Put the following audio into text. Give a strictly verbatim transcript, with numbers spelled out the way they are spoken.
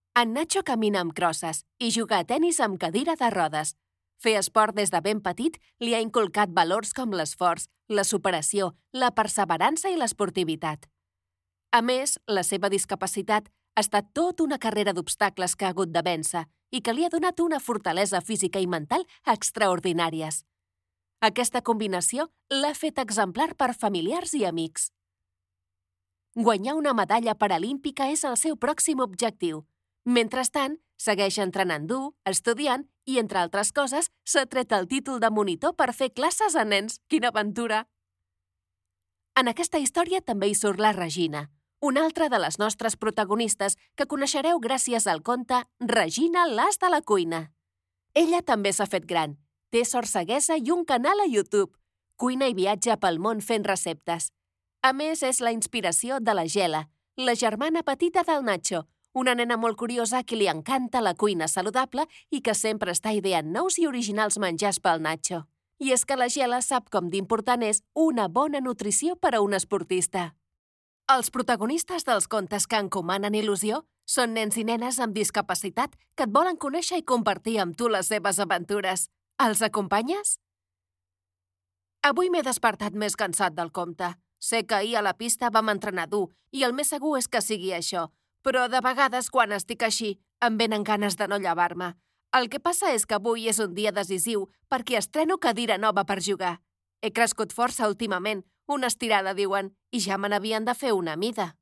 En Nacho camina amb crosses i juga a tennis amb cadira de rodes. Fer esport des de ben petit li ha inculcat valors com l'esforç, la superació, la perseverança i l'esportivitat. A més, la seva discapacitat ha estat tot una carrera d'obstacles que ha hagut de vèncer i que li ha donat una fortalesa física i mental extraordinàries. Aquesta combinació l'ha fet exemplar per familiars i amics. Guanyar una medalla paralímpica és el seu pròxim objectiu. Mentrestant, segueix entrenant dur, estudiant i, entre altres coses, s'ha tret el títol de monitor per fer classes a nens. Quina aventura! En aquesta història també hi surt la Regina, una altra de les nostres protagonistes que coneixereu gràcies al conte Regina, l'as de la cuina. Ella també s'ha fet gran, té sort ceguesa i un canal a YouTube. Cuina i viatja pel món fent receptes. A més, és la inspiració de la Gela, la germana petita del Nacho, una nena molt curiosa a qui li encanta la cuina saludable i que sempre està ideant nous i originals menjars pel Nacho. I és que la Gela sap com d'important és una bona nutrició per a un esportista. Els protagonistes dels contes que encomanen il·lusió són nens i nenes amb discapacitat que et volen conèixer i compartir amb tu les seves aventures. Els acompanyes? Avui m'he despertat més cansat del compte. Sé que ahir a la pista vam entrenar dur i el més segur és que sigui això, però de vegades quan estic així em venen ganes de no llevar-me. El que passa és que avui és un dia decisiu perquè estreno cadira nova per jugar. He crescut força últimament, una estirada diuen, i ja me n'havien de fer una mida.